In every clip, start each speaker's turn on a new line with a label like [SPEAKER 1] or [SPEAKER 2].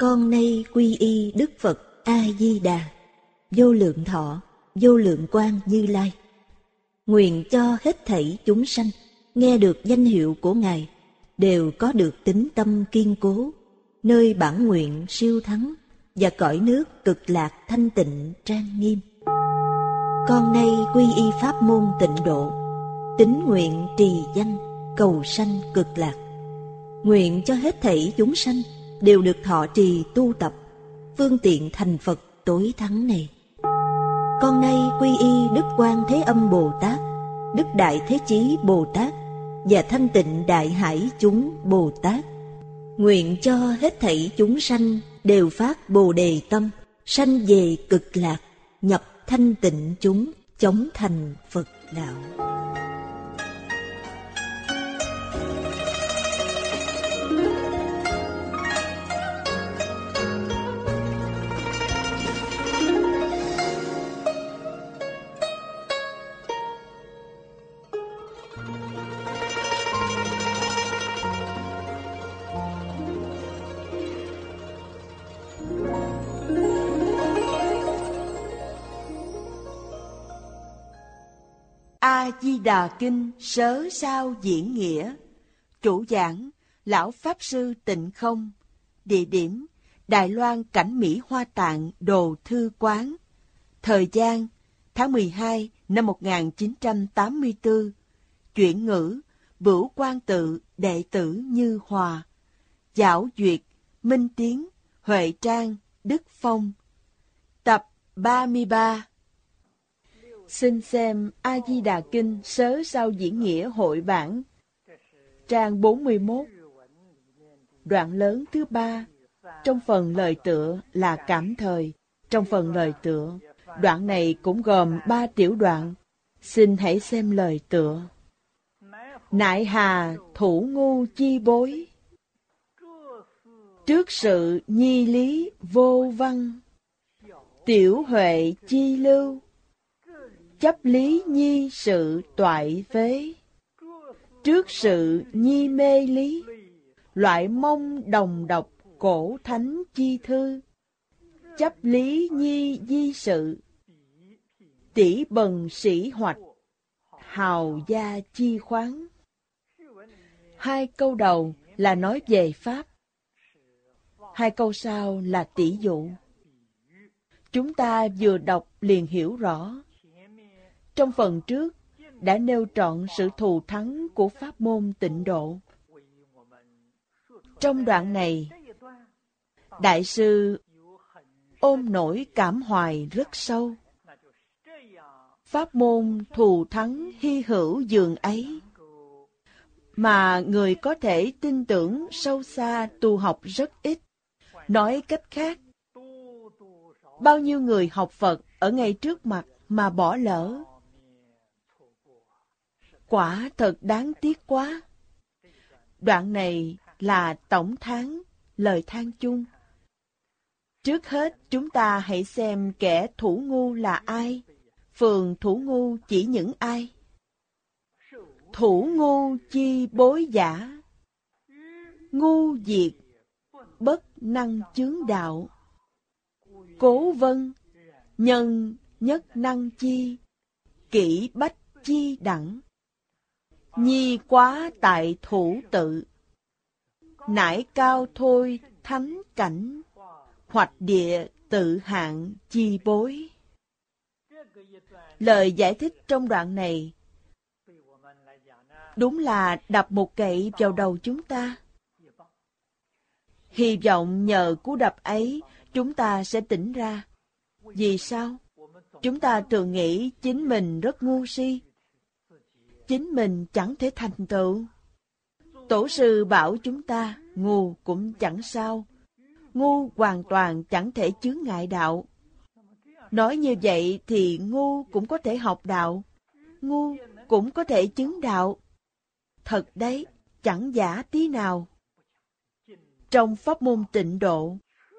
[SPEAKER 1] Con nay quy y Đức Phật A-di-đà, vô lượng thọ, vô lượng quang Như Lai. Nguyện cho hết thảy chúng sanh nghe được danh hiệu của Ngài đều có được tín tâm kiên cố, nơi bản nguyện siêu thắng và cõi nước cực lạc thanh tịnh trang nghiêm. Con nay quy y pháp môn Tịnh Độ, tín nguyện trì danh cầu sanh cực lạc. Nguyện cho hết thảy chúng sanh đều được thọ trì tu tập phương tiện thành Phật tối thắng này. Con nay quy y Đức Quan Thế Âm Bồ Tát, Đức Đại Thế Chí Bồ Tát và Thanh Tịnh Đại Hải chúng Bồ Tát. Nguyện cho hết thảy chúng sanh đều phát Bồ Đề tâm, sanh về cực lạc, nhập thanh tịnh chúng, chóng thành Phật đạo.
[SPEAKER 2] A-di-đà Kinh Sớ Sao Diễn Nghĩa. Chủ giảng Lão Pháp Sư Tịnh Không. Địa điểm Đài Loan Cảnh Mỹ Hoa Tạng Đồ Thư Quán. Thời gian tháng 12 năm 1984. Chuyển ngữ Bửu Quang Tự đệ tử Như Hòa. Giảo duyệt Minh Tiến, Huệ Trang, Đức Phong. Tập 33. Xin xem A-di-đà Kinh Sớ Sao Diễn Nghĩa hội bản, trang 41, đoạn lớn thứ 3, trong phần lời tựa là cảm thời. Trong phần lời tựa, đoạn này cũng gồm 3 tiểu đoạn. Xin hãy xem lời tựa. Nại hà thủ ngu chi bối, trước sự nhi lý vô văn, tiểu huệ chi lưu, chấp lý nhi sự toại phế, trước sự nhi mê lý, loại mông đồng độc cổ thánh chi thư, chấp lý nhi di sự, tỷ bần sĩ hoạch, hào gia chi khoáng. 2 câu đầu là nói về Pháp, 2 câu sau là tỷ dụ. Chúng ta vừa đọc liền hiểu rõ. Trong phần trước đã nêu trọn sự thù thắng của pháp môn Tịnh Độ. Trong đoạn này, Đại sư ôm nỗi cảm hoài rất sâu. Pháp môn thù thắng hy hữu dường ấy, mà người có thể tin tưởng sâu xa tu học rất ít. Nói cách khác, bao nhiêu người học Phật ở ngay trước mặt mà bỏ lỡ. Quả thật đáng tiếc quá. Đoạn này là tổng thán, lời than chung. Trước hết chúng ta hãy xem kẻ thủ ngu là ai. Phường thủ ngu chỉ những ai? Thủ ngu chi bối giả, ngu diệt, bất năng chướng đạo. Cố vân, nhân nhất năng chi, kỷ bách chi đẳng. Nhi quá tại thủ tự, nải cao thôi thánh cảnh, hoạch địa tự hạn chi bối. Lời giải thích trong đoạn này đúng là đập một gậy vào đầu chúng ta. Hy vọng nhờ cú đập ấy chúng ta sẽ tỉnh ra. Vì sao? Chúng ta thường nghĩ chính mình rất ngu si, chính mình chẳng thể thành tựu. Tổ sư bảo chúng ta ngu cũng chẳng sao, ngu hoàn toàn chẳng thể chướng ngại đạo. Nói như vậy thì ngu cũng có thể học đạo, ngu cũng có thể chứng đạo. Thật đấy, chẳng giả tí nào. Trong pháp môn Tịnh Độ,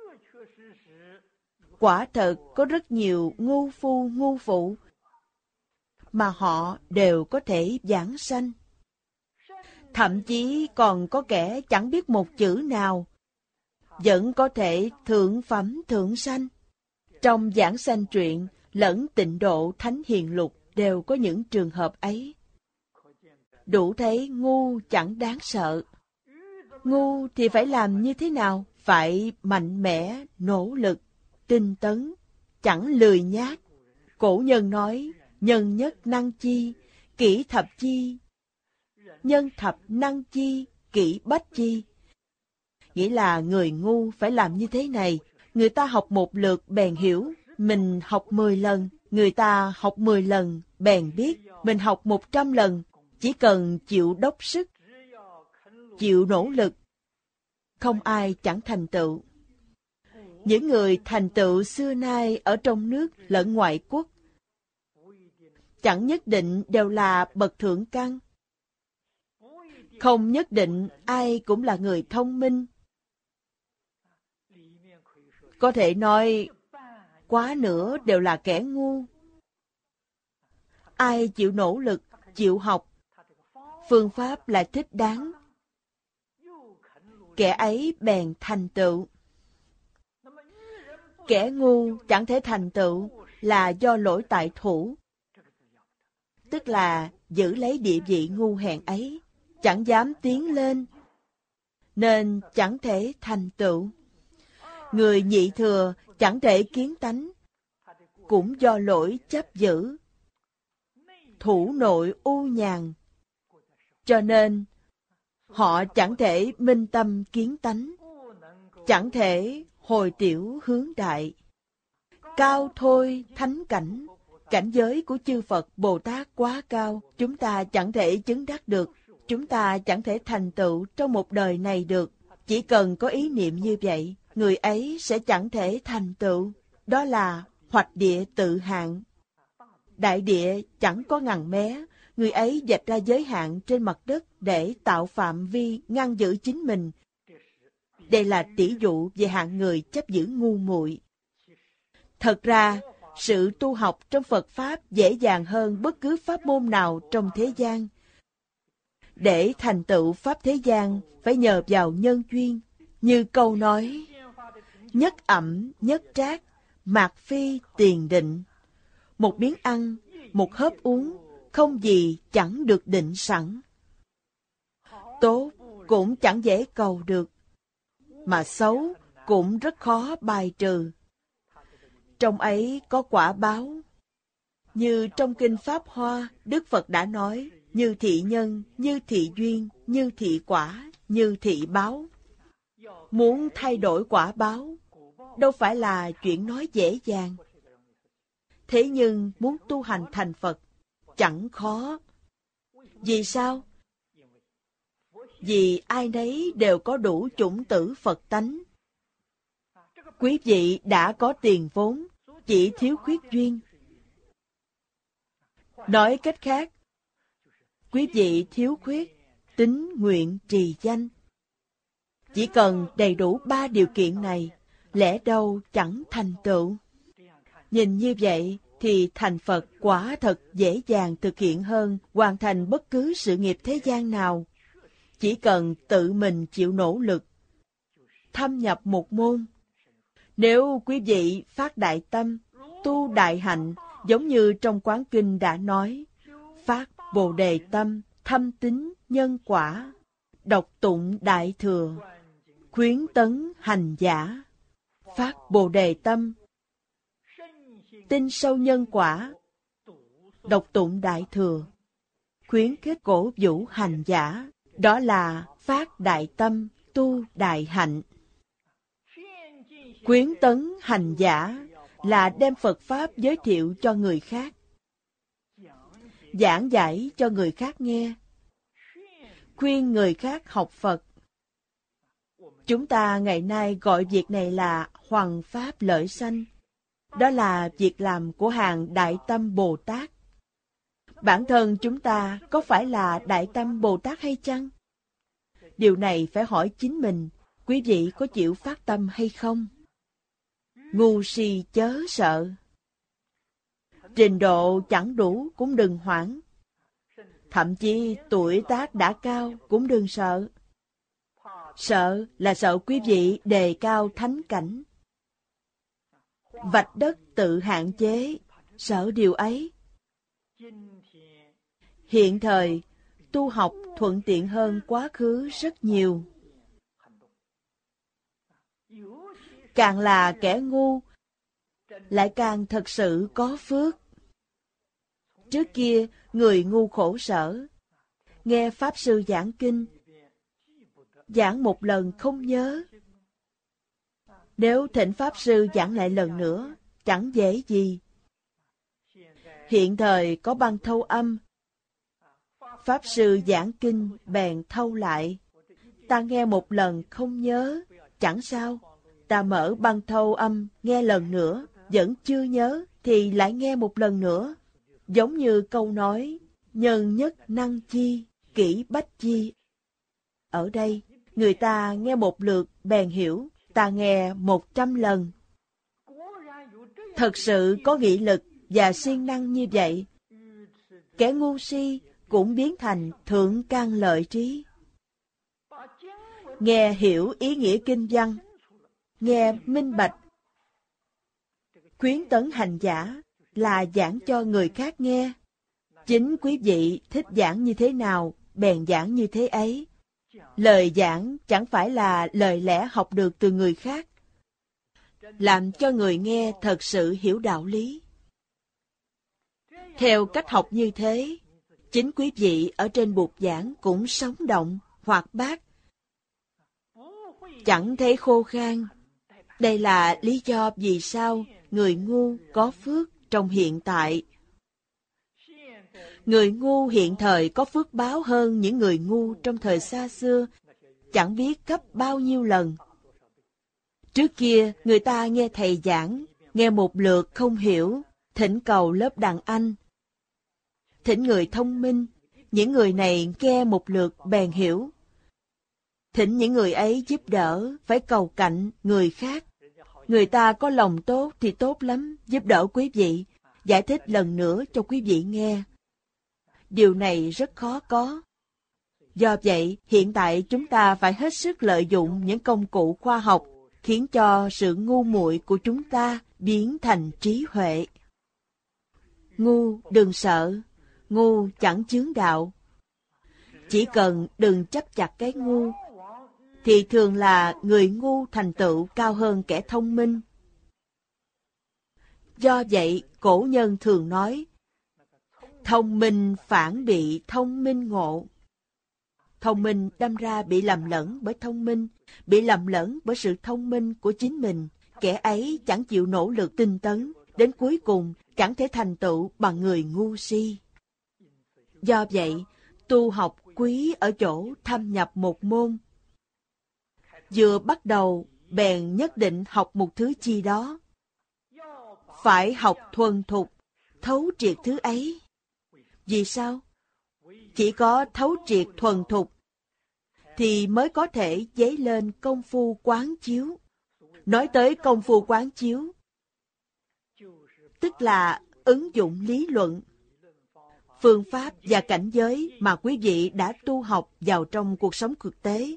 [SPEAKER 2] quả thật có rất nhiều ngu phu ngu phụ, mà họ đều có thể giảng sanh. Thậm chí còn có kẻ chẳng biết một chữ nào, vẫn có thể thượng phẩm thượng sanh. Trong giảng sanh truyện lẫn Tịnh Độ Thánh Hiền Lục đều có những trường hợp ấy. Đủ thấy ngu chẳng đáng sợ. Ngu thì phải làm như thế nào? Phải mạnh mẽ, nỗ lực, tinh tấn, chẳng lười nhác. Cổ nhân nói, nhân nhất năng chi, kỷ thập chi. Nhân thập năng chi, kỷ bách chi. Nghĩa là người ngu phải làm như thế này. Người ta học một lượt bèn hiểu, mình học 10 lần. Người ta học 10 lần bèn biết, mình học 100 lần. Chỉ cần chịu đốc sức, chịu nỗ lực, không ai chẳng thành tựu. Những người thành tựu xưa nay ở trong nước lẫn ngoại quốc, chẳng nhất định đều là bậc thượng căn. Không nhất định ai cũng là người thông minh. Có thể nói, quá nửa đều là kẻ ngu. Ai chịu nỗ lực, chịu học, phương pháp lại thích đáng, kẻ ấy bèn thành tựu. Kẻ ngu chẳng thể thành tựu là do lỗi tại thủ, tức là giữ lấy địa vị ngu hèn ấy, chẳng dám tiến lên, nên chẳng thể thành tựu. Người nhị thừa chẳng thể kiến tánh, cũng do lỗi chấp giữ, thủ nội u nhàn, cho nên họ chẳng thể minh tâm kiến tánh, chẳng thể hồi tiểu hướng đại. Cao thôi thánh cảnh, cảnh giới của chư Phật Bồ Tát quá cao, chúng ta chẳng thể chứng đắc được, chúng ta chẳng thể thành tựu trong một đời này được. Chỉ cần có ý niệm như vậy, người ấy sẽ chẳng thể thành tựu. Đó là hoạch địa tự hạn. Đại địa chẳng có ngăn mé, người ấy vạch ra giới hạn trên mặt đất để tạo phạm vi ngăn giữ chính mình. Đây là tỷ dụ về hạng người chấp giữ ngu muội. Thật ra, sự tu học trong Phật Pháp dễ dàng hơn bất cứ pháp môn nào trong thế gian. Để thành tựu Pháp thế gian, phải nhờ vào nhân duyên. Như câu nói, nhất ẩm, nhất trác, mạt phi tiền định. Một miếng ăn, một hớp uống, không gì chẳng được định sẵn. Tốt cũng chẳng dễ cầu được, mà xấu cũng rất khó bài trừ. Trong ấy có quả báo. Như trong Kinh Pháp Hoa, Đức Phật đã nói, như thị nhân, như thị duyên, như thị quả, như thị báo. Muốn thay đổi quả báo, đâu phải là chuyện nói dễ dàng. Thế nhưng muốn tu hành thành Phật, chẳng khó. Vì sao? Vì ai nấy đều có đủ chủng tử Phật tánh. Quý vị đã có tiền vốn, chỉ thiếu khuyết duyên. Nói cách khác, quý vị thiếu khuyết tín nguyện trì danh. Chỉ cần đầy đủ 3 điều kiện này, lẽ đâu chẳng thành tựu. Nhìn như vậy thì thành Phật quả thật dễ dàng thực hiện hơn hoàn thành bất cứ sự nghiệp thế gian nào. Chỉ cần tự mình chịu nỗ lực, thâm nhập một môn. Nếu quý vị phát đại tâm, tu đại hạnh, giống như trong Quán Kinh đã nói, phát Bồ Đề tâm, thâm tín nhân quả, đọc tụng đại thừa, khuyến tấn hành giả. Phát Bồ Đề tâm, tin sâu nhân quả, đọc tụng đại thừa, khuyến khích cổ vũ hành giả. Đó là phát đại tâm, tu đại hạnh. Khuyến tấn hành giả là đem Phật Pháp giới thiệu cho người khác, giảng giải cho người khác nghe, khuyên người khác học Phật. Chúng ta ngày nay gọi việc này là hoằng pháp lợi sanh. Đó là việc làm của hàng Đại Tâm Bồ Tát. Bản thân chúng ta có phải là Đại Tâm Bồ Tát hay chăng? Điều này phải hỏi chính mình, quý vị có chịu phát tâm hay không? Ngu si chớ sợ. Trình độ chẳng đủ cũng đừng hoảng. Thậm chí tuổi tác đã cao cũng đừng sợ. Sợ là sợ quý vị đề cao thánh cảnh. Vạch đất tự hạn chế, sợ điều ấy. Hiện thời, tu học thuận tiện hơn quá khứ rất nhiều. Càng là kẻ ngu, lại càng thật sự có phước. Trước kia, người ngu khổ sở, nghe Pháp Sư giảng kinh, giảng một lần không nhớ. Nếu thỉnh Pháp Sư giảng lại lần nữa, chẳng dễ gì. Hiện thời có băng thâu âm, Pháp Sư giảng kinh bèn thâu lại. Ta nghe một lần không nhớ, chẳng sao. Ta mở băng thâu âm, nghe lần nữa, vẫn chưa nhớ, thì lại nghe một lần nữa. Giống như câu nói, nhân nhất năng chi, kỹ bách chi. Ở đây, người ta nghe một lượt bèn hiểu, ta nghe 100 lần. Thật sự có nghị lực và siêng năng như vậy, kẻ ngu si cũng biến thành thượng căn lợi trí. Nghe hiểu ý nghĩa kinh văn, nghe minh bạch. Khuyến tấn hành giả là giảng cho người khác nghe. Chính quý vị thích giảng như thế nào, bèn giảng như thế ấy. Lời giảng chẳng phải là lời lẽ học được từ người khác, làm cho người nghe thật sự hiểu đạo lý. Theo cách học như thế, chính quý vị ở trên bục giảng cũng sống động, hoạt bát, chẳng thấy khô khan. Đây là lý do vì sao người ngu có phước trong hiện tại. Người ngu hiện thời có phước báo hơn những người ngu trong thời xa xưa, chẳng biết gấp bao nhiêu lần. Trước kia, người ta nghe thầy giảng, nghe một lượt không hiểu, thỉnh cầu lớp đàn anh. Thỉnh người thông minh, những người này nghe một lượt bèn hiểu. Thỉnh những người ấy giúp đỡ, phải cầu cạnh người khác. Người ta có lòng tốt thì tốt lắm, giúp đỡ quý vị, giải thích lần nữa cho quý vị nghe. Điều này rất khó có. Do vậy, hiện tại chúng ta phải hết sức lợi dụng những công cụ khoa học, khiến cho sự ngu muội của chúng ta biến thành trí huệ. Ngu đừng sợ, ngu chẳng chướng đạo. Chỉ cần đừng chấp chặt cái ngu, thì thường là người ngu thành tựu cao hơn kẻ thông minh. Do vậy, cổ nhân thường nói, thông minh phản bị thông minh ngộ. Thông minh đâm ra bị lầm lẫn bởi thông minh, bị lầm lẫn bởi sự thông minh của chính mình. Kẻ ấy chẳng chịu nỗ lực tinh tấn, đến cuối cùng chẳng thể thành tựu bằng người ngu si. Do vậy, tu học quý ở chỗ thâm nhập một môn. Vừa bắt đầu, bèn nhất định học một thứ chi đó. Phải học thuần thục, thấu triệt thứ ấy. Vì sao? Chỉ có thấu triệt thuần thục, thì mới có thể dấy lên công phu quán chiếu. Nói tới công phu quán chiếu, tức là ứng dụng lý luận, phương pháp và cảnh giới mà quý vị đã tu học vào trong cuộc sống thực tế.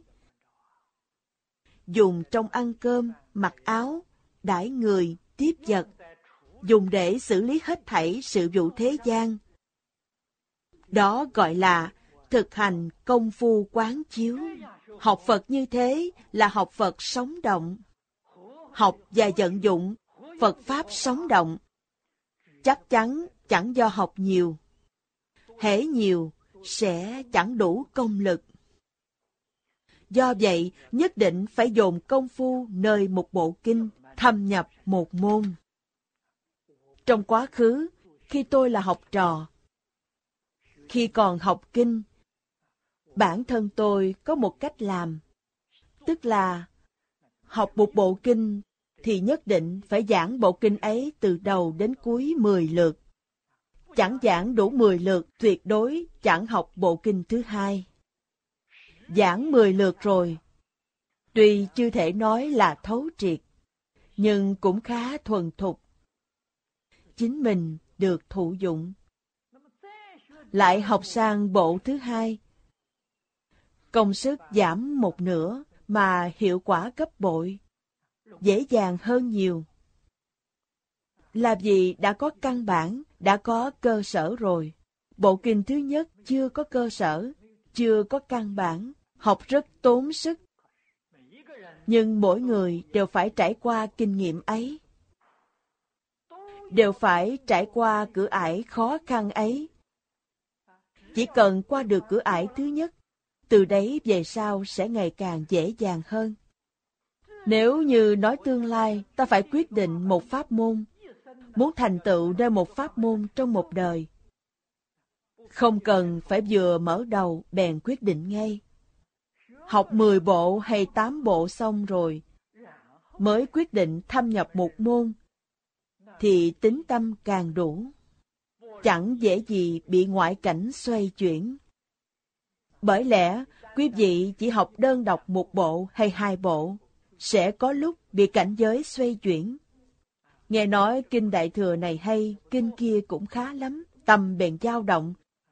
[SPEAKER 2] Dùng trong ăn cơm, mặc áo, đãi người, tiếp vật, dùng để xử lý hết thảy sự vụ thế gian. Đó gọi là thực hành công phu quán chiếu. Học Phật như thế là học Phật sống động. Học và vận dụng Phật Pháp sống động. Chắc chắn chẳng do học nhiều. Hễ nhiều sẽ chẳng đủ công lực. Do vậy, nhất định phải dồn công phu nơi một bộ kinh, thâm nhập một môn. Trong quá khứ, khi tôi là học trò, khi còn học kinh, bản thân tôi có một cách làm, tức là học một bộ kinh thì nhất định phải giảng bộ kinh ấy từ đầu đến cuối 10 lượt. Chẳng giảng đủ 10 lượt, tuyệt đối chẳng học bộ kinh thứ hai. Giảng 10 lượt rồi, tuy chưa thể nói là thấu triệt, nhưng cũng khá thuần thục. Chính mình được thụ dụng. Lại học sang bộ thứ hai. Công sức giảm một nửa, mà hiệu quả gấp bội, dễ dàng hơn nhiều. Làm gì đã có căn bản, đã có cơ sở rồi. Bộ kinh thứ nhất chưa có cơ sở, chưa có căn bản, học rất tốn sức. Nhưng mỗi người đều phải trải qua kinh nghiệm ấy, đều phải trải qua cửa ải khó khăn ấy. Chỉ cần qua được cửa ải thứ nhất, từ đấy về sau sẽ ngày càng dễ dàng hơn. Nếu như nói tương lai ta phải quyết định một pháp môn, muốn thành tựu nên một pháp môn trong một đời, không cần phải vừa mở đầu bèn quyết định ngay. Học 10 bộ hay 8 bộ xong rồi, mới quyết định thâm nhập một môn, thì tín tâm càng đủ. Chẳng dễ gì bị ngoại cảnh xoay chuyển. Bởi lẽ, quý vị chỉ học đơn độc một bộ hay 2 bộ, sẽ có lúc bị cảnh giới xoay chuyển. Nghe nói kinh Đại Thừa này hay, kinh kia cũng khá lắm, tâm bèn dao động.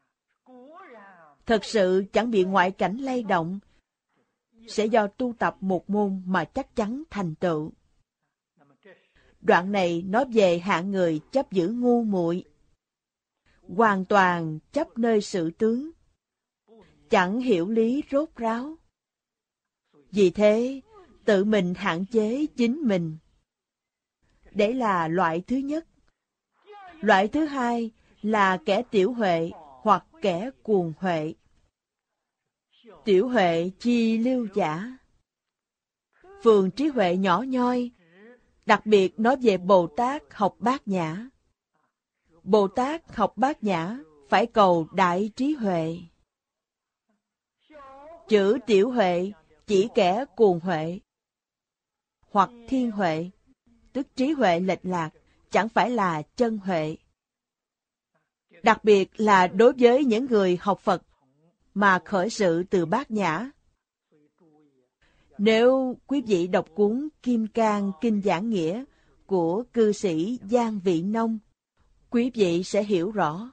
[SPEAKER 2] Thật sự chẳng bị ngoại cảnh lay động, sẽ do tu tập một môn mà chắc chắn thành tựu. Đoạn này nói về hạng người chấp giữ ngu muội, hoàn toàn chấp nơi sự tướng, chẳng hiểu lý rốt ráo. Vì thế, tự mình hạn chế chính mình. Đấy là loại thứ nhất. Loại thứ hai là kẻ tiểu huệ hoặc kẻ cuồng huệ. Tiểu huệ chi lưu giả. Phường trí huệ nhỏ nhoi, đặc biệt nói về Bồ Tát học Bát Nhã. Bồ Tát học Bát Nhã phải cầu đại trí huệ. Chữ tiểu huệ chỉ kẻ cuồng huệ hoặc thiên huệ, tức trí huệ lệch lạc, chẳng phải là chân huệ. Đặc biệt là đối với những người học Phật mà khởi sự từ Bát Nhã. Nếu quý vị đọc cuốn Kim Cang Kinh Giảng Nghĩa của cư sĩ Giang Vị Nông, quý vị sẽ hiểu rõ.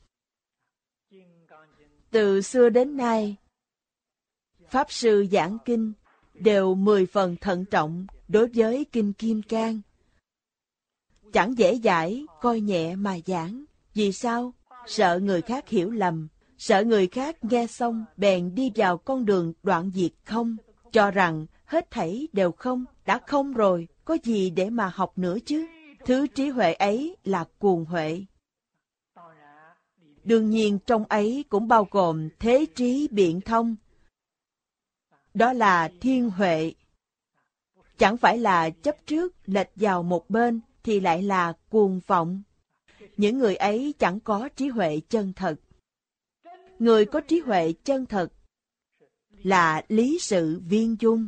[SPEAKER 2] Từ xưa đến nay, Pháp Sư giảng kinh đều 10 phần thận trọng đối với Kinh Kim Cang. Chẳng dễ dãi, coi nhẹ mà giảng. Vì sao? Sợ người khác hiểu lầm, sợ người khác nghe xong bèn đi vào con đường đoạn diệt không, cho rằng hết thảy đều không, đã không rồi, có gì để mà học nữa chứ. Thứ trí huệ ấy là cuồng huệ. Đương nhiên trong ấy cũng bao gồm thế trí biện thông. Đó là thiên huệ. Chẳng phải là chấp trước lệch vào một bên thì lại là cuồng vọng. Những người ấy chẳng có trí huệ chân thật. Người có trí huệ chân thật là lý sự viên dung,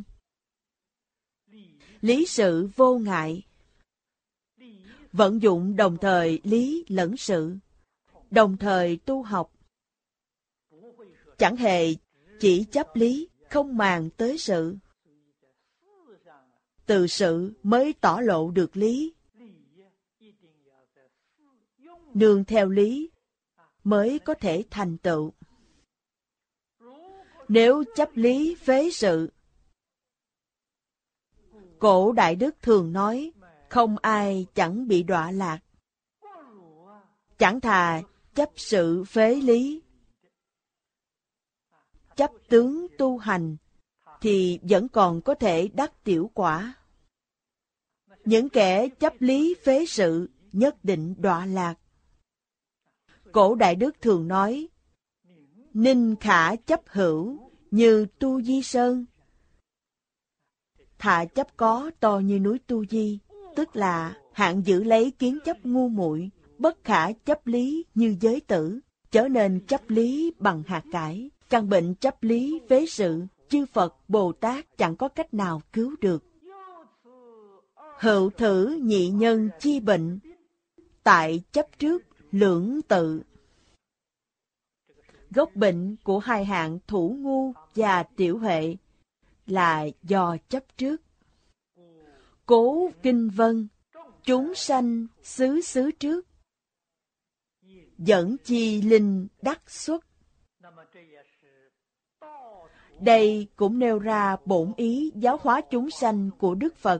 [SPEAKER 2] lý sự vô ngại, vận dụng đồng thời lý lẫn sự, đồng thời tu học. Chẳng hề chỉ chấp lý, không màng tới sự. Từ sự mới tỏ lộ được lý. Nương theo lý mới có thể thành tựu. Nếu chấp lý phế sự, cổ Đại Đức thường nói, không ai chẳng bị đọa lạc. Chẳng thà chấp sự phế lý. Chấp tướng tu hành, thì vẫn còn có thể đắc tiểu quả. Những kẻ chấp lý phế sự, nhất định đọa lạc. Cổ Đại Đức thường nói, ninh khả chấp hữu, như Tu Di Sơn. Thà chấp có to như núi Tu Di, tức là hạng giữ lấy kiến chấp ngu muội, bất khả chấp lý như giới tử, trở nên chấp lý bằng hạt cải. Căn bệnh chấp lý phế sự, chư Phật, Bồ Tát chẳng có cách nào cứu được. Hữu thử nhị nhân chi bệnh, tại chấp trước lưỡng tự. Gốc bệnh của hai hạng thủ ngu và tiểu huệ là do chấp trước. Cố kinh vân, chúng sanh xứ xứ trước, dẫn chi linh đắc xuất. Đây cũng nêu ra bổn ý giáo hóa chúng sanh của Đức Phật.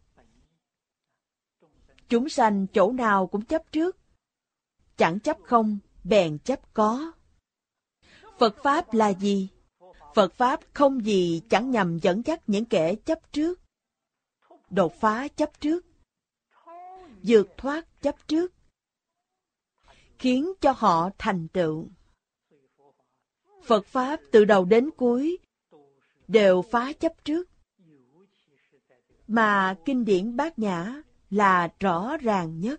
[SPEAKER 2] Chúng sanh chỗ nào cũng chấp trước. Chẳng chấp không, bèn chấp có. Phật Pháp là gì? Phật Pháp không gì chẳng nhằm dẫn dắt những kẻ chấp trước, đột phá chấp trước, vượt thoát chấp trước, khiến cho họ thành tựu. Phật Pháp từ đầu đến cuối đều phá chấp trước. Mà kinh điển Bát Nhã là rõ ràng nhất.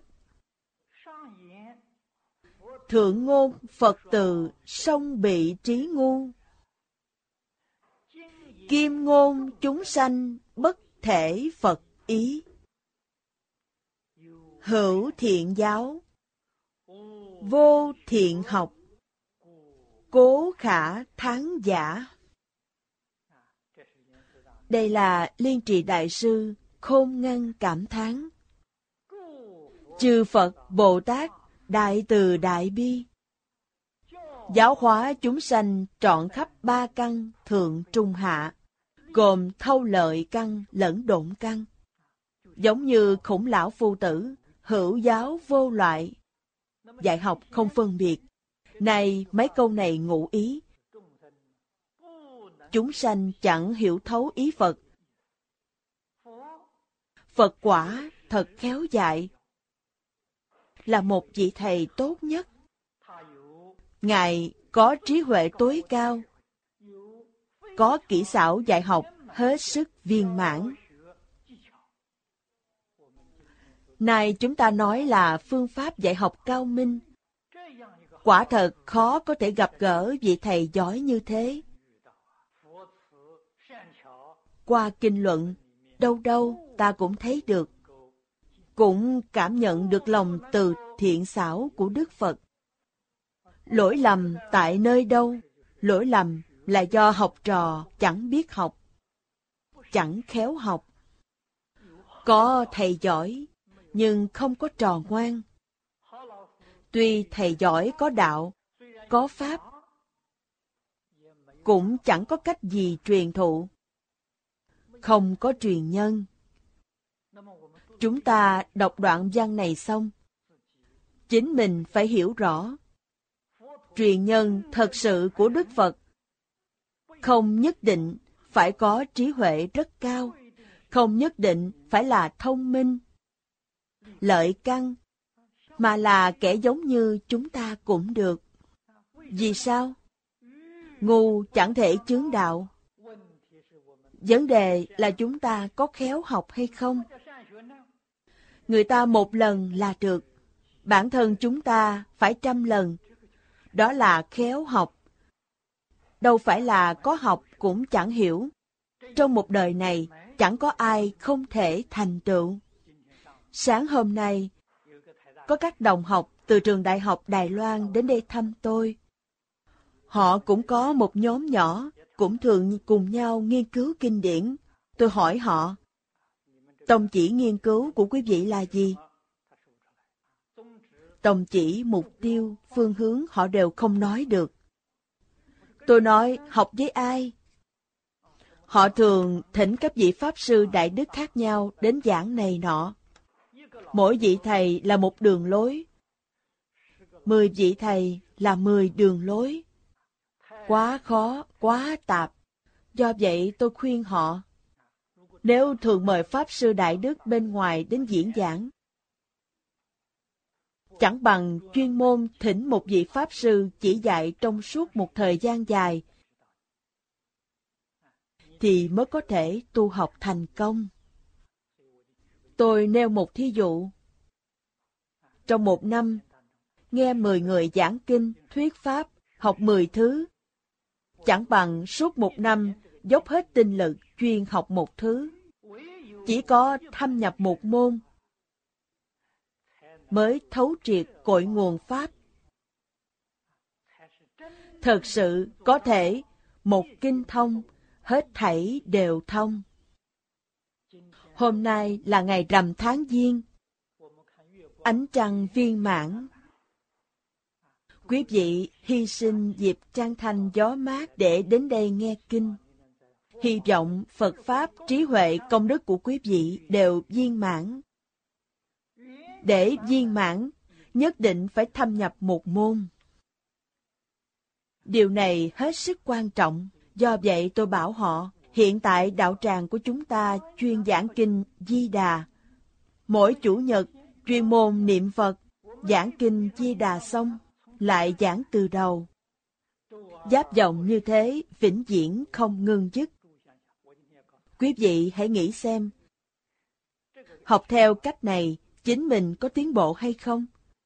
[SPEAKER 2] Thượng ngôn Phật từ song bị trí ngu. Kim ngôn chúng sanh bất thể Phật ý. Hữu thiện giáo, vô thiện học, cố khả thắng giả. Đây là Liên Trì Đại Sư khôn ngăn cảm thán. Chư Phật Bồ Tát đại từ đại bi, giáo hóa chúng sanh trọn khắp ba căn thượng trung hạ, gồm thâu lợi căn lẫn độn căn. Giống như Khủng Lão Phu Tử, hữu giáo vô loại, dạy học không phân biệt. Này mấy câu này ngụ ý. Chúng sanh chẳng hiểu thấu ý Phật. Phật quả thật khéo dạy, là một vị thầy tốt nhất. Ngài có trí huệ tối cao, có kỹ xảo dạy học hết sức viên mãn. Này chúng ta nói là phương pháp dạy học cao minh. Quả thật khó có thể gặp gỡ vị thầy giỏi như thế. Qua kinh luận, đâu đâu ta cũng thấy được, cũng cảm nhận được lòng từ thiện xảo của Đức Phật. Lỗi lầm tại nơi đâu? Lỗi lầm là do học trò chẳng biết học, chẳng khéo học. Có thầy giỏi, nhưng không có trò ngoan. Tuy thầy giỏi có đạo, có pháp, cũng chẳng có cách gì truyền thụ. Không có truyền nhân. Chúng ta đọc đoạn văn này xong, chính mình phải hiểu rõ. Truyền nhân thật sự của Đức Phật không nhất định phải có trí huệ rất cao, không nhất định phải là thông minh, lợi căn, mà là kẻ giống như chúng ta cũng được. Vì sao? Ngu chẳng thể chướng đạo. Vấn đề là chúng ta có khéo học hay không? Người ta một lần là được, bản thân chúng ta phải 100 lần. Đó là khéo học. Đâu phải là có học cũng chẳng hiểu. Trong một đời này, chẳng có ai không thể thành tựu. Sáng hôm nay, có các đồng học từ trường Đại học Đài Loan đến đây thăm tôi. Họ cũng có một nhóm nhỏ, cũng thường cùng nhau nghiên cứu kinh điển. Tôi hỏi họ, tông chỉ nghiên cứu của quý vị là gì? Tông chỉ, mục tiêu, phương hướng họ đều không nói được. Tôi nói, học với ai? Họ thường thỉnh các vị Pháp Sư Đại Đức khác nhau đến giảng này nọ. Mỗi vị thầy là một đường lối. 10 vị thầy là 10 đường lối. Quá khó, quá tạp. Do vậy tôi khuyên họ, nếu thường mời Pháp Sư Đại Đức bên ngoài đến diễn giảng, chẳng bằng chuyên môn thỉnh một vị Pháp Sư chỉ dạy trong suốt một thời gian dài, thì mới có thể tu học thành công. Tôi nêu một thí dụ. Trong một năm, nghe 10 người giảng kinh, thuyết pháp, học 10 thứ, chẳng bằng suốt một năm dốc hết tinh lực chuyên học một thứ. Chỉ có thâm nhập một môn mới thấu triệt cội nguồn pháp. Thật sự có thể một kinh thông, hết thảy đều thông. Hôm nay là ngày rằm tháng Giêng, ánh trăng viên mãn. Quý vị hy sinh dịp trăng thanh gió mát để đến đây nghe kinh. Hy vọng Phật Pháp, trí huệ, công đức của quý vị đều viên mãn. Để viên mãn, nhất định phải thâm nhập một môn. Điều này hết sức quan trọng. Do vậy tôi bảo họ, hiện tại đạo tràng của chúng ta chuyên giảng kinh Di Đà. Mỗi chủ nhật, chuyên môn niệm Phật, giảng kinh Di Đà xong, lại giảng từ đầu. Giáp dòng như thế, vĩnh viễn không ngưng dứt. Quý vị hãy nghĩ xem, học theo cách này, chính mình có tiến bộ hay không?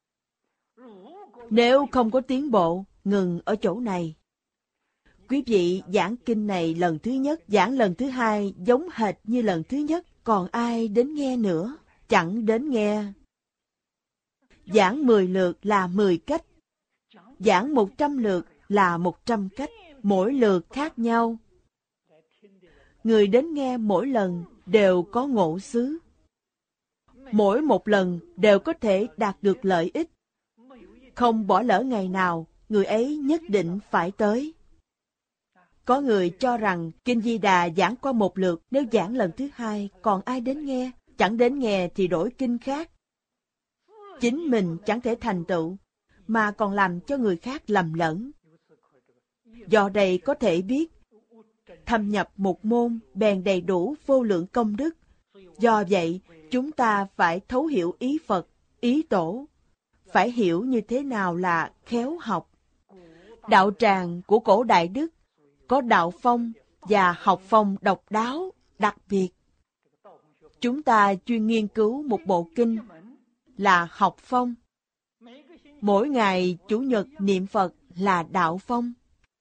[SPEAKER 2] Nếu không có tiến bộ, ngừng ở chỗ này. Quý vị giảng kinh này lần thứ nhất, giảng lần thứ hai giống hệt như lần thứ nhất, còn ai đến nghe nữa? Chẳng đến nghe. Giảng 10 lượt là 10 cách. Giảng 100 lượt là 100 cách, mỗi lượt khác nhau. Người đến nghe mỗi lần đều có ngộ xứ. Mỗi một lần đều có thể đạt được lợi ích. Không bỏ lỡ ngày nào, người ấy nhất định phải tới. Có người cho rằng kinh Di Đà giảng qua một lượt, nếu giảng lần thứ hai còn ai đến nghe? Chẳng đến nghe thì đổi kinh khác. Chính mình chẳng thể thành tựu, mà còn làm cho người khác lầm lẫn. Do đây có thể biết, thâm nhập một môn bèn đầy đủ vô lượng công đức. Do vậy, chúng ta phải thấu hiểu ý Phật, ý Tổ. Phải hiểu như thế nào là khéo học. Đạo tràng của cổ Đại Đức có đạo phong và học phong độc đáo, đặc biệt. Chúng ta chuyên nghiên cứu một bộ kinh là học phong. Mỗi ngày Chủ nhật niệm Phật là đạo phong.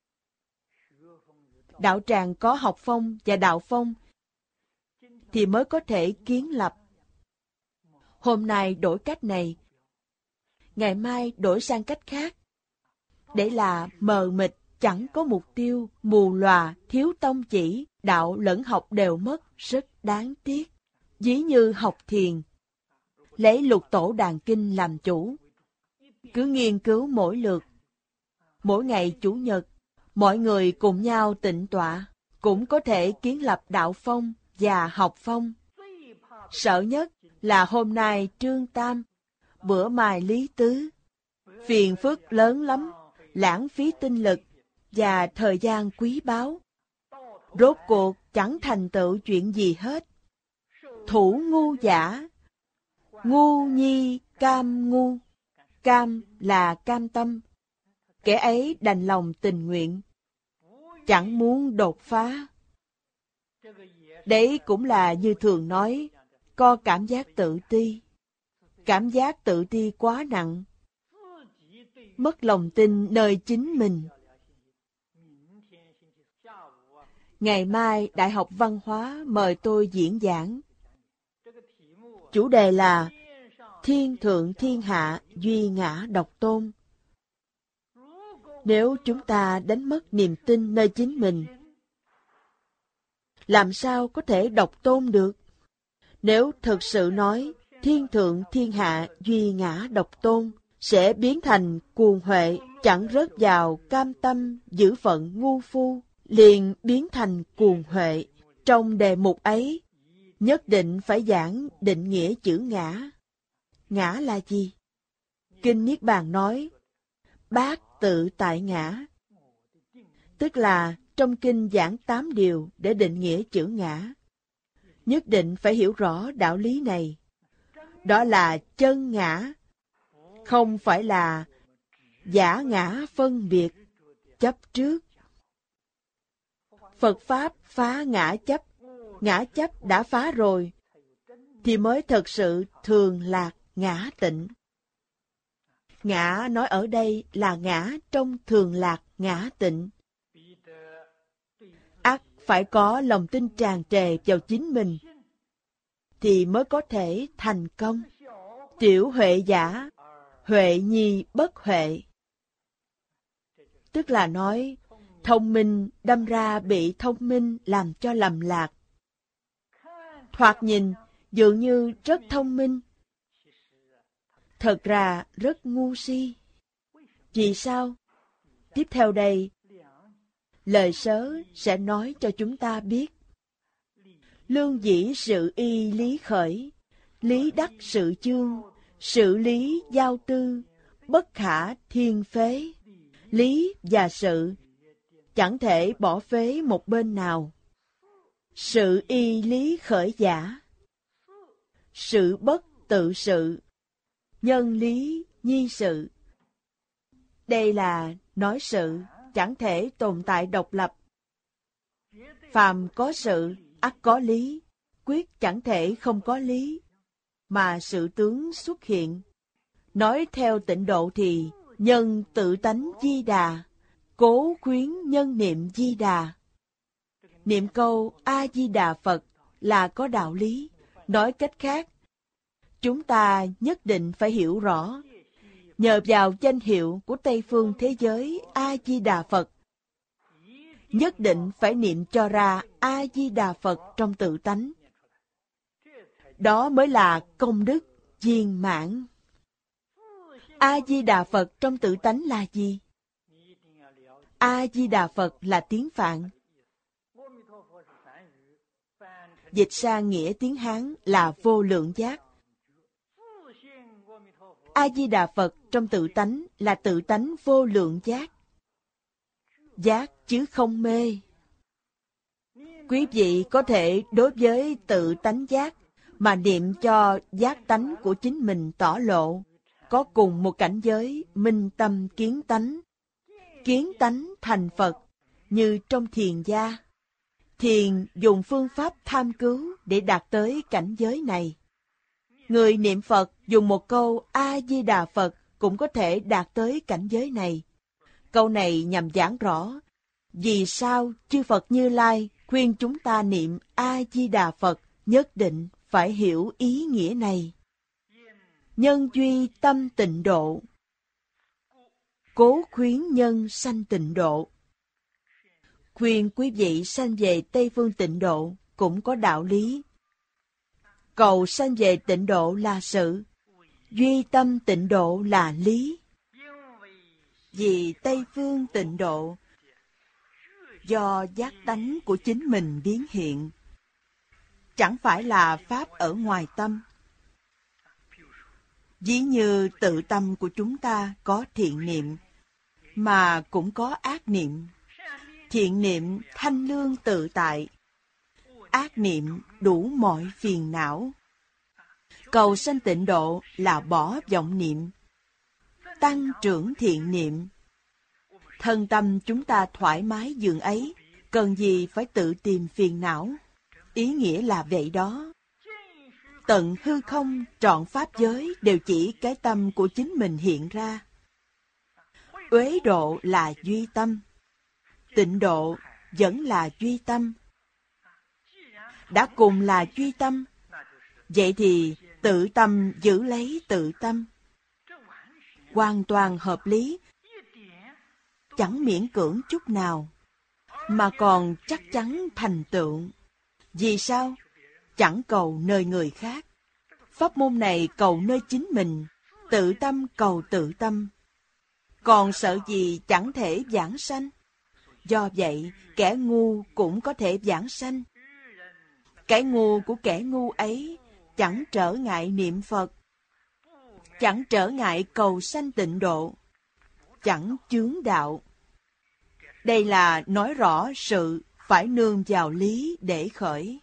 [SPEAKER 2] Đạo tràng có học phong và đạo phong thì mới có thể kiến lập. Hôm nay đổi cách này, ngày mai đổi sang cách khác. Để là mờ mịt, chẳng có mục tiêu, mù lòa, thiếu tông chỉ, đạo lẫn học đều mất, rất đáng tiếc. Ví như học thiền, lấy Lục Tổ Đàn Kinh làm chủ. Cứ nghiên cứu mỗi lượt. Mỗi ngày Chủ nhật, mọi người cùng nhau tịnh tọa, cũng có thể kiến lập đạo phong và học phong. Sợ nhất là hôm nay Trương Tam, bữa mai Lý Tứ. Phiền phức lớn lắm, lãng phí tinh lực và thời gian quý báu. Rốt cuộc chẳng thành tựu chuyện gì hết. Thủ ngu giả, ngu nhi cam ngu. Cam là cam tâm. Kẻ ấy đành lòng tình nguyện, chẳng muốn đột phá. Đấy cũng là như thường nói, có cảm giác tự ti. Cảm giác tự ti quá nặng, mất lòng tin nơi chính mình. Ngày mai Đại học Văn hóa mời tôi diễn giảng. Chủ đề là Thiên thượng thiên hạ duy ngã độc tôn. Nếu chúng ta đánh mất niềm tin nơi chính mình, làm sao có thể độc tôn được? Nếu thực sự nói thiên thượng thiên hạ duy ngã độc tôn, sẽ biến thành cuồng huệ, chẳng rớt vào cam tâm giữ phận ngu phu, liền biến thành cuồng huệ. Trong đề mục ấy, nhất định phải giảng định nghĩa chữ ngã. Ngã là gì? Kinh Niết Bàn nói, bát tự tại ngã. Tức là trong kinh giảng 8 điều để định nghĩa chữ ngã. Nhất định phải hiểu rõ đạo lý này. Đó là chân ngã, không phải là giả ngã phân biệt, chấp trước. Phật Pháp phá ngã chấp đã phá rồi, thì mới thật sự thường lạc ngã tịnh. Ngã nói ở đây là ngã trong thường lạc ngã tịnh. Ắt phải có lòng tin tràn trề vào chính mình, thì mới có thể thành công. Tiểu huệ giả, huệ nhi bất huệ. Tức là nói, thông minh đâm ra bị thông minh làm cho lầm lạc. Thoạt nhìn, dường như rất thông minh, thật ra rất ngu si. Vì sao? Tiếp theo đây lời sớ sẽ nói cho chúng ta biết. Lương dĩ sự y lý khởi, lý đắc sự chương, sự lý giao tư, bất khả thiên phế. Lý và sự chẳng thể bỏ phế một bên nào. Sự y lý khởi giả, sự bất tự sự, nhân lý nhi sự. Đây là nói sự chẳng thể tồn tại độc lập. Phàm có sự, ắt có lý, quyết chẳng thể không có lý, mà sự tướng xuất hiện. Nói theo tịnh độ thì nhân tự tánh Di Đà, cố khuyến nhân niệm Di Đà. Niệm câu A-di-đà Phật là có đạo lý. Nói cách khác, chúng ta nhất định phải hiểu rõ, nhờ vào danh hiệu của Tây phương thế giới A-di-đà Phật, nhất định phải niệm cho ra A-di-đà Phật trong tự tánh. Đó mới là công đức viên mãn. A-di-đà Phật trong tự tánh là gì? A-di-đà Phật là tiếng Phạn. Dịch sang nghĩa tiếng Hán là vô lượng giác. A-di-đà Phật trong tự tánh là tự tánh vô lượng giác. Giác chứ không mê. Quý vị có thể đối với tự tánh giác mà niệm cho giác tánh của chính mình tỏ lộ, có cùng một cảnh giới minh tâm kiến tánh. Kiến tánh thành Phật, như trong thiền gia. Thiền dùng phương pháp tham cứu để đạt tới cảnh giới này. Người niệm Phật dùng một câu A-di-đà Phật cũng có thể đạt tới cảnh giới này. Câu này nhằm giảng rõ vì sao chư Phật Như Lai khuyên chúng ta niệm A-di-đà Phật nhất định phải hiểu ý nghĩa này. Nhân duy tâm tịnh độ, cố khuyến nhân sanh tịnh độ. Khuyên quý vị sanh về Tây phương tịnh độ cũng có đạo lý. Cầu sanh về tịnh độ là sự, duy tâm tịnh độ là lý. Vì Tây phương tịnh độ do giác tánh của chính mình biến hiện, chẳng phải là pháp ở ngoài tâm. Ví như tự tâm của chúng ta có thiện niệm, mà cũng có ác niệm. Thiện niệm thanh lương tự tại, ác niệm đủ mọi phiền não. Cầu sanh tịnh độ là bỏ vọng niệm, tăng trưởng thiện niệm. Thân tâm chúng ta thoải mái dường ấy, cần gì phải tự tìm phiền não. Ý nghĩa là vậy đó. Tận hư không trọn pháp giới đều chỉ cái tâm của chính mình hiện ra. Uế độ là duy tâm, tịnh độ vẫn là duy tâm. Đã cùng là duy tâm, vậy thì tự tâm giữ lấy tự tâm. Hoàn toàn hợp lý, chẳng miễn cưỡng chút nào, mà còn chắc chắn thành tựu. Vì sao? Chẳng cầu nơi người khác. Pháp môn này cầu nơi chính mình, tự tâm cầu tự tâm. Còn sợ gì chẳng thể vãng sanh? Do vậy, kẻ ngu cũng có thể vãng sanh. Cái ngu của kẻ ngu ấy chẳng trở ngại niệm Phật, chẳng trở ngại cầu sanh tịnh độ, chẳng chướng đạo. Đây là nói rõ sự phải nương vào lý để khởi.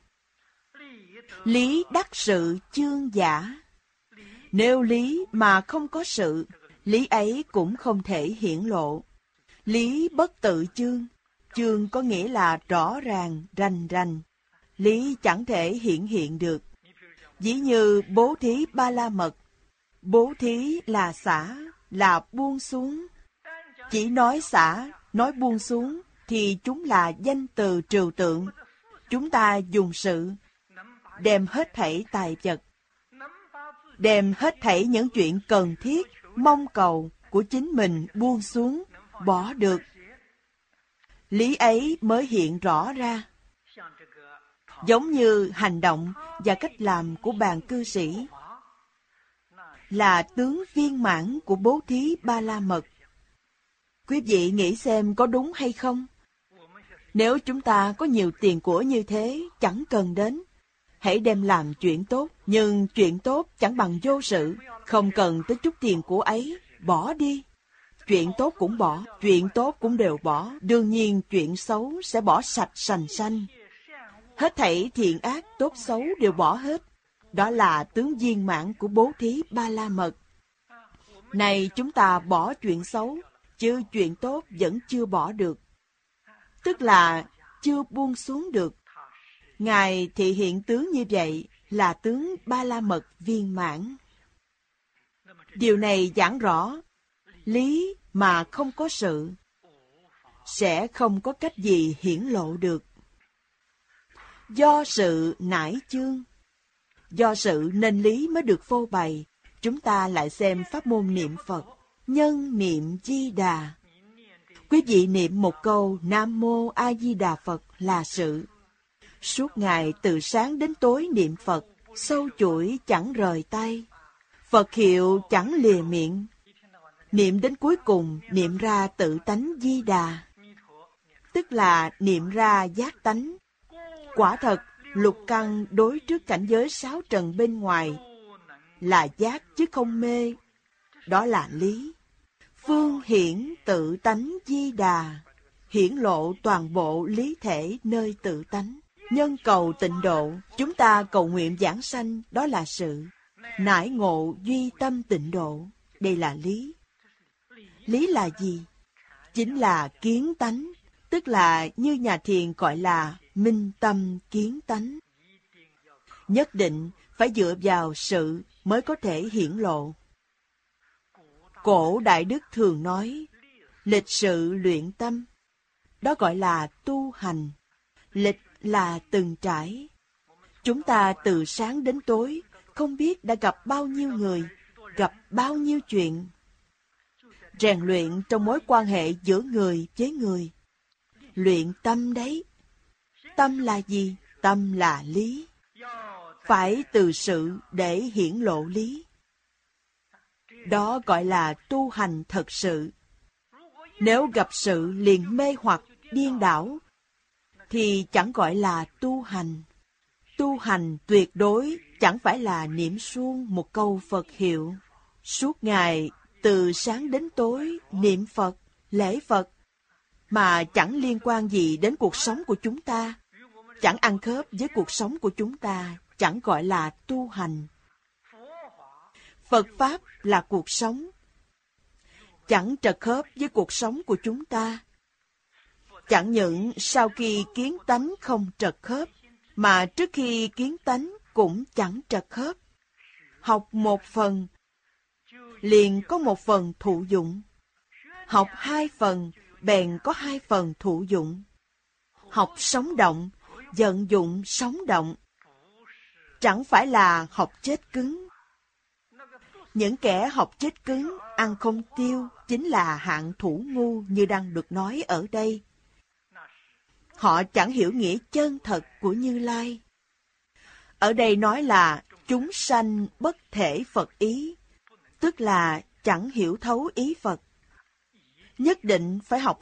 [SPEAKER 2] Lý đắc sự chương giả. Nếu lý mà không có sự, lý ấy cũng không thể hiển lộ. Lý bất tự chương. Chương có nghĩa là rõ ràng, rành rành. Lý chẳng thể hiện được. Ví như bố thí ba la mật. Bố thí là xả, là buông xuống. Chỉ nói xả, nói buông xuống, thì chúng là danh từ trừu tượng. Chúng ta dùng sự, đem hết thảy tài vật, đem hết thảy những chuyện cần thiết, mong cầu của chính mình buông xuống, bỏ được. Lý ấy mới hiện rõ ra. Giống như hành động và cách làm của bàn cư sĩ, là tướng viên mãn của bố thí ba la mật. Quý vị nghĩ xem có đúng hay không? Nếu chúng ta có nhiều tiền của như thế, chẳng cần đến. Hãy đem làm chuyện tốt, nhưng chuyện tốt chẳng bằng vô sự. Không cần tới chút tiền của ấy, bỏ đi. Chuyện tốt cũng bỏ, chuyện tốt cũng đều bỏ. Đương nhiên chuyện xấu sẽ bỏ sạch sành xanh. Hết thảy thiện ác, tốt xấu đều bỏ hết. Đó là tướng viên mãn của bố thí Ba La Mật. Này chúng ta bỏ chuyện xấu, chứ chuyện tốt vẫn chưa bỏ được. Tức là chưa buông xuống được. Ngài thị hiện tướng như vậy là tướng Ba La Mật viên mãn. Điều này giảng rõ, lý mà không có sự, sẽ không có cách gì hiển lộ được. Do sự nải chương, do sự nên lý mới được phô bày. Chúng ta lại xem pháp môn niệm Phật, nhân niệm Di Đà. Quý vị niệm một câu Nam Mô A Di Đà Phật là sự. Suốt ngày từ sáng đến tối niệm Phật, sâu chuỗi chẳng rời tay. Phật hiệu chẳng lìa miệng. Niệm đến cuối cùng, niệm ra tự tánh Di Đà. Tức là niệm ra giác tánh. Quả thật, lục căn đối trước cảnh giới sáu trần bên ngoài là giác chứ không mê. Đó là lý. Phương hiển tự tánh Di Đà, hiển lộ toàn bộ lý thể nơi tự tánh. Nhân cầu tịnh độ, chúng ta cầu nguyện giảng sanh, đó là sự. Nải ngộ duy tâm tịnh độ, đây là lý. Lý là gì? Chính là kiến tánh, tức là như nhà thiền gọi là minh tâm kiến tánh. Nhất định phải dựa vào sự mới có thể hiển lộ. Cổ Đại Đức thường nói, lịch sự luyện tâm, đó gọi là tu hành. Lịch là từng trải. Chúng ta từ sáng đến tối, không biết đã gặp bao nhiêu người, gặp bao nhiêu chuyện. Rèn luyện trong mối quan hệ giữa người với người. Luyện tâm đấy. Tâm là gì? Tâm là lý. Phải từ sự để hiển lộ lý. Đó gọi là tu hành thật sự. Nếu gặp sự liền mê hoặc, điên đảo, thì chẳng gọi là tu hành. Tu hành tuyệt đối chẳng phải là niệm suông một câu Phật hiệu. Suốt ngày, từ sáng đến tối, niệm Phật, lễ Phật, mà chẳng liên quan gì đến cuộc sống của chúng ta, chẳng ăn khớp với cuộc sống của chúng ta, chẳng gọi là tu hành. Phật Pháp là cuộc sống, chẳng trật khớp với cuộc sống của chúng ta. Chẳng những sau khi kiến tánh không trật khớp, mà trước khi kiến tánh cũng chẳng trật khớp. Học một phần, liền có một phần thụ dụng. Học hai phần, bèn có hai phần thụ dụng. Học sống động, vận dụng sống động. Chẳng phải là học chết cứng. Những kẻ học chết cứng, ăn không tiêu, chính là hạng thủ ngu như đang được nói ở đây. Họ chẳng hiểu nghĩa chân thật của Như Lai. Ở đây nói là chúng sanh bất thể Phật ý, tức là chẳng hiểu thấu ý Phật. Nhất định phải học